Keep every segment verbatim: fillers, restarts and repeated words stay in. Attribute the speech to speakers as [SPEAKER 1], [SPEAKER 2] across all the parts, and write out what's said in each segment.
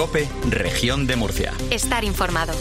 [SPEAKER 1] COPE, Región de Murcia.
[SPEAKER 2] Estar informado.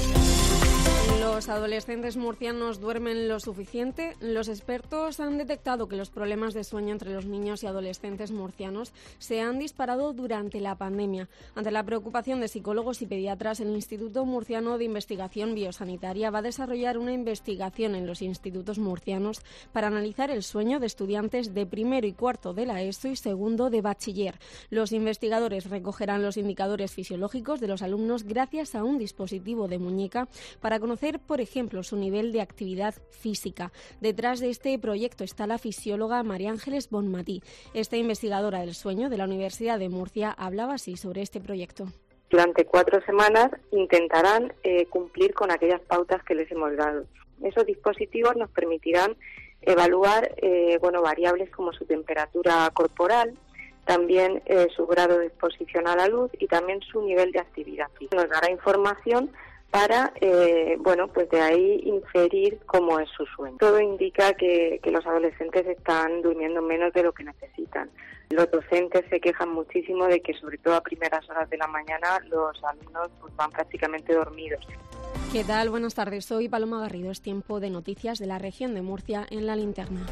[SPEAKER 3] ¿Los adolescentes murcianos duermen lo suficiente? Los expertos han detectado que los problemas de sueño entre los niños y adolescentes murcianos se han disparado durante la pandemia. Ante la preocupación de psicólogos y pediatras, el Instituto Murciano de Investigación Biosanitaria va a desarrollar una investigación en los institutos murcianos para analizar el sueño de estudiantes de primero y cuarto de la ESO y segundo de bachiller. Los investigadores recogerán los indicadores fisiológicos de los alumnos gracias a un dispositivo de muñeca para conocer, por ejemplo, su nivel de actividad física. Detrás de este proyecto está la fisióloga María Ángeles Bonmatí. Esta investigadora del sueño de la Universidad de Murcia hablaba así sobre este proyecto.
[SPEAKER 4] Durante cuatro semanas intentarán eh, cumplir con aquellas pautas que les hemos dado. Esos dispositivos nos permitirán evaluar eh, bueno, variables como su temperatura corporal, también eh, su grado de exposición a la luz y también su nivel de actividad física. Nos dará información para, eh, bueno, pues de ahí inferir cómo es su sueño. Todo indica que, que los adolescentes están durmiendo menos de lo que necesitan. Los docentes se quejan muchísimo de que, sobre todo a primeras horas de la mañana, los alumnos pues, van prácticamente dormidos.
[SPEAKER 3] ¿Qué tal? Buenas tardes. Soy Paloma Garrido. Es tiempo de noticias de la región de Murcia en La Linterna.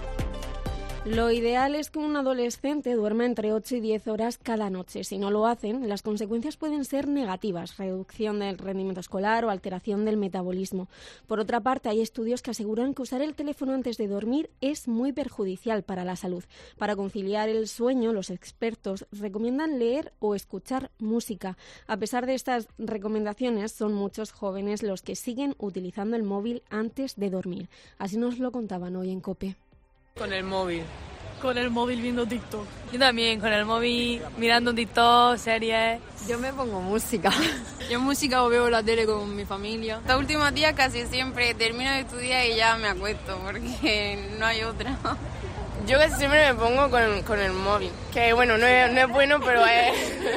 [SPEAKER 3] Lo ideal es que un adolescente duerma entre ocho y diez horas cada noche. Si no lo hacen, las consecuencias pueden ser negativas, reducción del rendimiento escolar o alteración del metabolismo. Por otra parte, hay estudios que aseguran que usar el teléfono antes de dormir es muy perjudicial para la salud. Para conciliar el sueño, los expertos recomiendan leer o escuchar música. A pesar de estas recomendaciones, son muchos jóvenes los que siguen utilizando el móvil antes de dormir. Así nos lo contaban hoy en COPE.
[SPEAKER 5] Con el móvil.
[SPEAKER 6] Con el móvil viendo TikTok.
[SPEAKER 5] Yo también, con el móvil mirando TikTok, series.
[SPEAKER 7] Yo me pongo música.
[SPEAKER 6] Yo música o veo la tele con mi familia.
[SPEAKER 8] Los últimos días casi siempre termino de estudiar y ya me acuesto porque no hay otra.
[SPEAKER 9] Yo casi siempre me pongo con, con el móvil, que bueno, no es, no es bueno, pero es...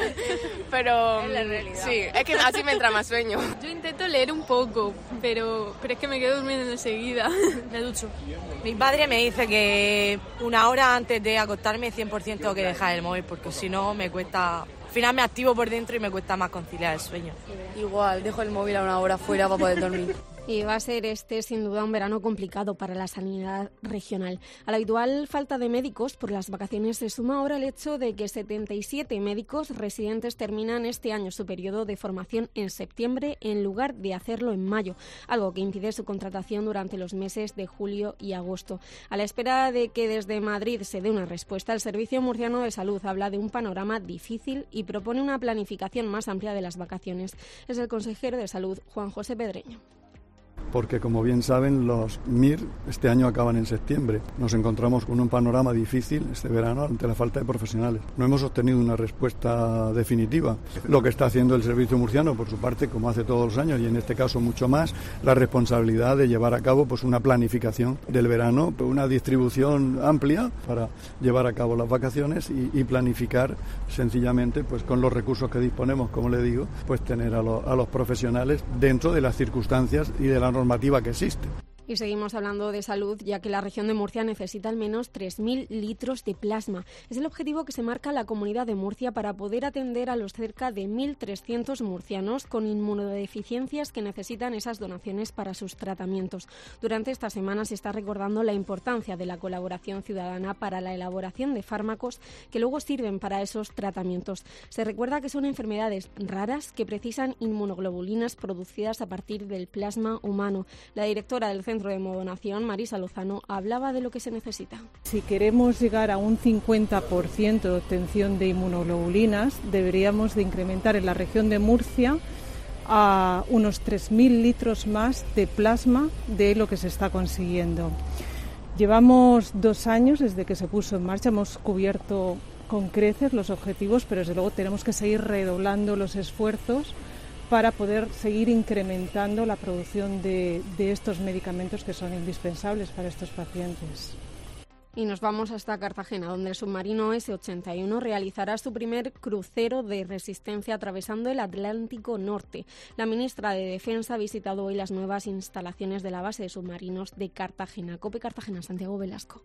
[SPEAKER 9] pero
[SPEAKER 8] es la realidad.
[SPEAKER 9] Sí, es que así me entra más sueño.
[SPEAKER 6] Yo intento leer un poco, pero, pero es que me quedo durmiendo enseguida. Me ducho.
[SPEAKER 10] Mi padre me dice que una hora antes de acostarme cien por ciento tengo que dejar el móvil, porque si no me cuesta... Al final me activo por dentro y me cuesta más conciliar el sueño.
[SPEAKER 7] Igual, dejo el móvil a una hora fuera para poder dormir.
[SPEAKER 3] Y va a ser este, sin duda, un verano complicado para la sanidad regional. A la habitual falta de médicos por las vacaciones se suma ahora el hecho de que setenta y siete médicos residentes terminan este año su periodo de formación en septiembre en lugar de hacerlo en mayo, algo que impide su contratación durante los meses de julio y agosto. A la espera de que desde Madrid se dé una respuesta, el Servicio Murciano de Salud habla de un panorama difícil y propone una planificación más amplia de las vacaciones. Es el consejero de Salud, Juan José Pedreño.
[SPEAKER 11] Porque, como bien saben, los M I R este año acaban en septiembre. Nos encontramos con un panorama difícil este verano ante la falta de profesionales. No hemos obtenido una respuesta definitiva. Lo que está haciendo el Servicio Murciano, por su parte, como hace todos los años, y en este caso mucho más, la responsabilidad de llevar a cabo pues una planificación del verano, una distribución amplia para llevar a cabo las vacaciones y, y planificar sencillamente pues con los recursos que disponemos, como le digo, pues tener a, lo, a los profesionales dentro de las circunstancias y de la normativa que existe.
[SPEAKER 3] Y seguimos hablando de salud, ya que la región de Murcia necesita al menos tres mil litros de plasma. Es el objetivo que se marca la Comunidad de Murcia para poder atender a los cerca de mil trescientos murcianos con inmunodeficiencias que necesitan esas donaciones para sus tratamientos. Durante esta semana se está recordando la importancia de la colaboración ciudadana para la elaboración de fármacos que luego sirven para esos tratamientos. Se recuerda que son enfermedades raras que precisan inmunoglobulinas producidas a partir del plasma humano. La directora del Centro de Hemodonación, Marisa Lozano, hablaba de lo que se necesita.
[SPEAKER 12] Si queremos llegar a un cincuenta por ciento de obtención de inmunoglobulinas, deberíamos de incrementar en la región de Murcia a unos tres mil litros más de plasma de lo que se está consiguiendo. Llevamos dos años desde que se puso en marcha, hemos cubierto con creces los objetivos, pero desde luego tenemos que seguir redoblando los esfuerzos para poder seguir incrementando la producción de, de estos medicamentos que son indispensables para estos pacientes.
[SPEAKER 3] Y nos vamos hasta Cartagena, donde el submarino ese ochenta y uno realizará su primer crucero de resistencia atravesando el Atlántico Norte. La ministra de Defensa ha visitado hoy las nuevas instalaciones de la base de submarinos de Cartagena. COPE Cartagena, Santiago Velasco.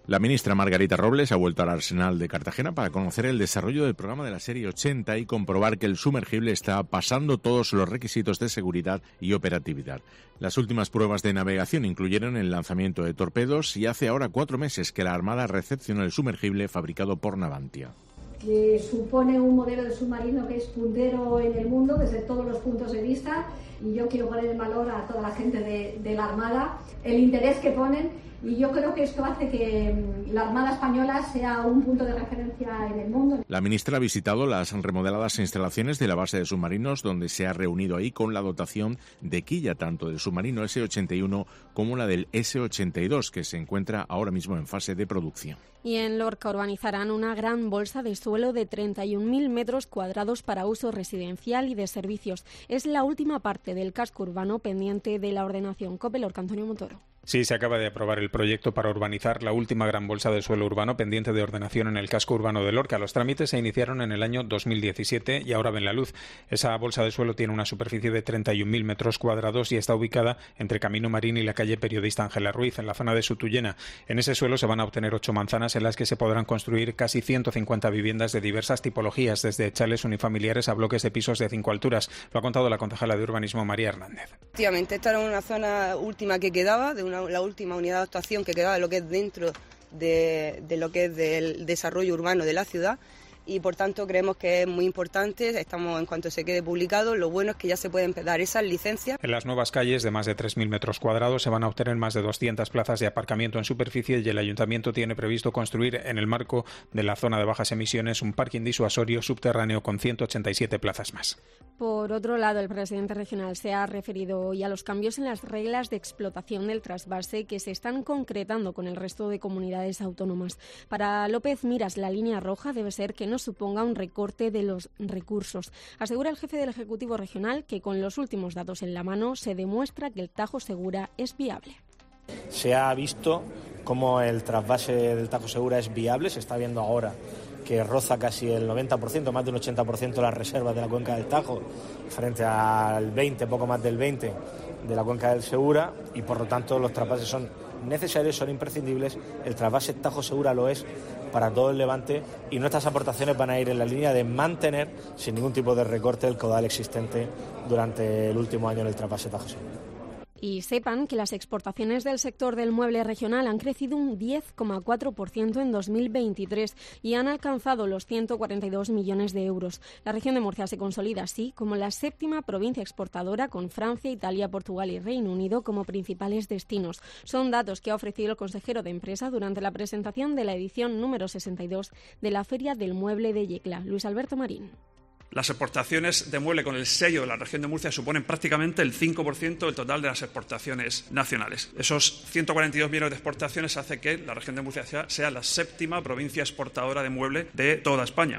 [SPEAKER 2] La ministra Margarita Robles ha vuelto al Arsenal de Cartagena para conocer el desarrollo del programa de la serie ochenta y comprobar que el sumergible está pasando todos los requisitos de seguridad y operatividad. Las últimas pruebas de navegación incluyeron el lanzamiento de torpedos y hace ahora cuatro meses que la Armada recepcionó el sumergible fabricado por Navantia.
[SPEAKER 13] Que supone un modelo de submarino que es puntero en el mundo desde todos los puntos de vista, y yo quiero poner en valor a toda la gente de, de la Armada, el interés que ponen, y yo creo que esto hace que la Armada Española sea un punto de referencia en el mundo.
[SPEAKER 2] La ministra ha visitado las remodeladas instalaciones de la base de submarinos, donde se ha reunido ahí con la dotación de quilla tanto del submarino ese ochenta y uno como la del ese ochenta y dos, que se encuentra ahora mismo en fase de producción.
[SPEAKER 3] Y en Lorca urbanizarán una gran bolsa de suelo de treinta y un mil metros cuadrados para uso residencial y de servicios. Es la última parte del casco urbano pendiente de la ordenación. COPE Lorca, Antonio Montoro.
[SPEAKER 14] Sí, se acaba de aprobar el proyecto para urbanizar la última gran bolsa de suelo urbano pendiente de ordenación en el casco urbano de Lorca. Los trámites se iniciaron en el año dos mil diecisiete y ahora ven la luz. Esa bolsa de suelo tiene una superficie de treinta y un mil metros cuadrados y está ubicada entre Camino Marín y la calle Periodista Ángela Ruiz, en la zona de Sutuyena. En ese suelo se van a obtener ocho manzanas en las que se podrán construir casi ciento cincuenta viviendas de diversas tipologías, desde chales unifamiliares a bloques de pisos de cinco alturas. Lo ha contado la concejala de Urbanismo, María Hernández.
[SPEAKER 15] Efectivamente, esta era una zona última que quedaba, de una, la última unidad de actuación que quedaba de lo que es dentro de, de lo que es del desarrollo urbano de la ciudad, y por tanto creemos que es muy importante. Estamos, en cuanto se quede publicado, lo bueno es que ya se pueden dar esas licencias.
[SPEAKER 14] En las nuevas calles de más de tres mil metros cuadrados se van a obtener más de doscientas plazas de aparcamiento en superficie, y el Ayuntamiento tiene previsto construir en el marco de la zona de bajas emisiones un parking disuasorio subterráneo con ciento ochenta y siete plazas más.
[SPEAKER 3] Por otro lado, el presidente regional se ha referido hoy a los cambios en las reglas de explotación del trasvase que se están concretando con el resto de comunidades autónomas. Para López Miras, la línea roja debe ser que no suponga un recorte de los recursos. Asegura el jefe del Ejecutivo regional que con los últimos datos en la mano se demuestra que el Tajo Segura es viable.
[SPEAKER 16] Se ha visto cómo el trasvase del Tajo Segura es viable, se está viendo ahora que roza casi el noventa por ciento, más de un ochenta por ciento de las reservas de la cuenca del Tajo, frente al veinte, poco más del veinte de la cuenca del Segura, y por lo tanto los trasvases son necesarios, son imprescindibles. El trasvase Tajo Segura lo es para todo el Levante, y nuestras aportaciones van a ir en la línea de mantener sin ningún tipo de recorte el caudal existente durante el último año en el trasvase Tajo Segura.
[SPEAKER 3] Y sepan que las exportaciones del sector del mueble regional han crecido un diez coma cuatro por ciento en dos mil veintitrés y han alcanzado los ciento cuarenta y dos millones de euros. La región de Murcia se consolida así como la séptima provincia exportadora, con Francia, Italia, Portugal y Reino Unido como principales destinos. Son datos que ha ofrecido el consejero de Empresa durante la presentación de la edición número sesenta y dos de la Feria del Mueble de Yecla. Luis Alberto Marín.
[SPEAKER 17] Las exportaciones de mueble con el sello de la región de Murcia suponen prácticamente el cinco por ciento del total de las exportaciones nacionales. Esos ciento cuarenta y dos millones de exportaciones hace que la región de Murcia sea, sea la séptima provincia exportadora de mueble de toda España.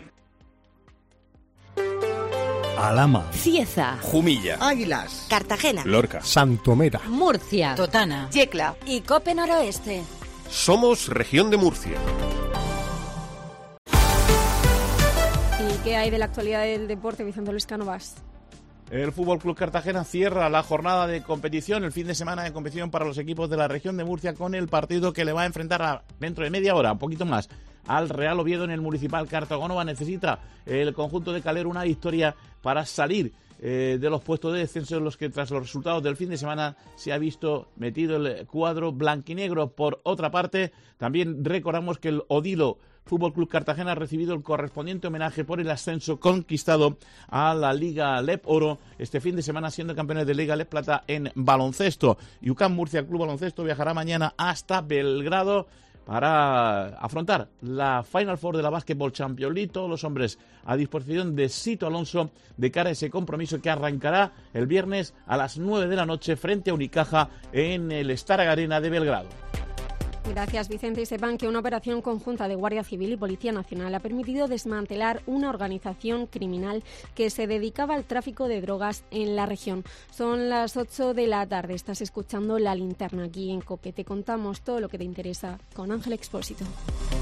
[SPEAKER 18] Alhama,
[SPEAKER 19] Cieza,
[SPEAKER 18] Jumilla,
[SPEAKER 19] Águilas, Cartagena,
[SPEAKER 18] Lorca, Santomera,
[SPEAKER 19] Murcia, Totana,
[SPEAKER 20] Yecla
[SPEAKER 19] y Cope Noroeste.
[SPEAKER 18] Somos Región de Murcia.
[SPEAKER 3] ¿Qué hay de la actualidad del deporte, Vicente Luis Cánovas?
[SPEAKER 21] El Fútbol Club Cartagena cierra la jornada de competición, el fin de semana de competición para los equipos de la región de Murcia, con el partido que le va a enfrentar a, dentro de media hora, un poquito más, al Real Oviedo en el Municipal Cartagonova. Necesita el conjunto de Calero una victoria para salir eh, de los puestos de descenso en los que, tras los resultados del fin de semana, se ha visto metido el cuadro blanquinegro. Por otra parte, también recordamos que el Odilo Fútbol Club Cartagena ha recibido el correspondiente homenaje por el ascenso conquistado a la Liga Lep Oro este fin de semana, siendo campeones de Liga Lep Plata en baloncesto. Y U C A M Murcia Club Baloncesto viajará mañana hasta Belgrado para afrontar la Final Four de la Basketball Champions League. Todos los hombres a disposición de Sito Alonso de cara a ese compromiso que arrancará el viernes a las nueve de la noche frente a Unicaja en el Starag Arena de Belgrado.
[SPEAKER 3] Gracias, Vicente. Y sepan que una operación conjunta de Guardia Civil y Policía Nacional ha permitido desmantelar una organización criminal que se dedicaba al tráfico de drogas en la región. Son las ocho de la tarde. Estás escuchando La Linterna aquí en COPE. Te contamos todo lo que te interesa con Ángel Expósito.